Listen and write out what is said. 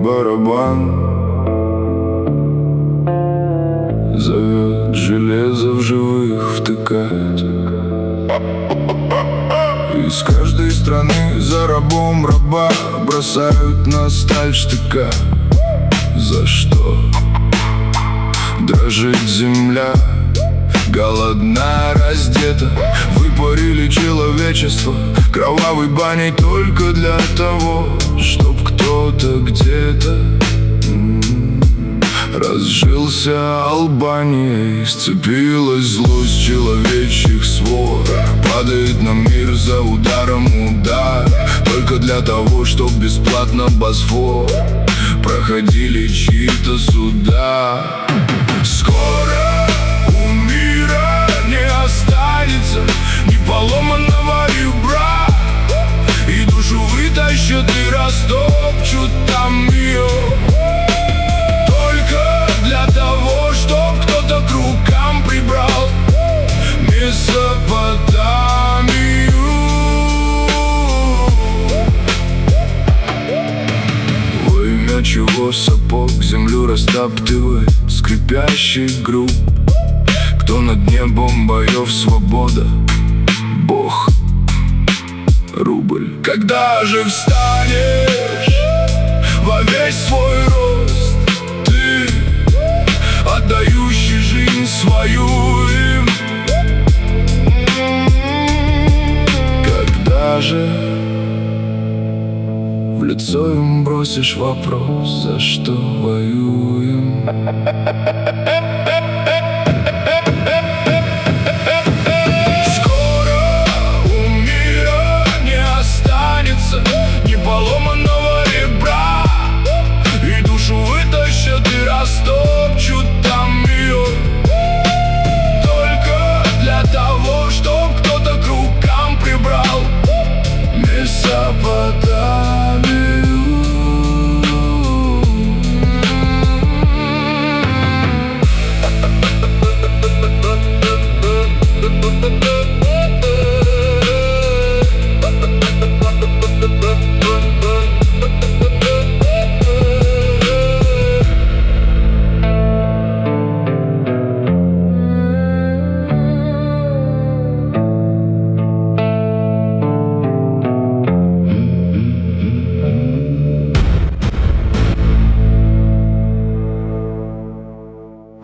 барабан зовет железо в живых втыкать. Из каждой страны за рабом раба бросают на сталь штыка. За что дрожит земля? Голодна, раздета, выпарили человечество кровавой баней только для того, чтоб кто-то где-то разжился Албанией. Сцепилась злость человечьих свор, падает на мир за ударом удар, только для того, чтоб бесплатно Босфор проходили чьи-то суда. Скоро у мира не останется ни поломанного ребра, и душу вытащат и растопчут там ее, только для того, чтоб кто-то к рукам прибрал Месопотамию. Во имя чего сапог землю растаптывает скрипящий груб? Кто над небом боев свобода? Бог, рубль. Когда же встанешь во весь свой рост, ты, отдающий жизнь свою им? Когда же в лицо им бросишь вопрос, за что воюем?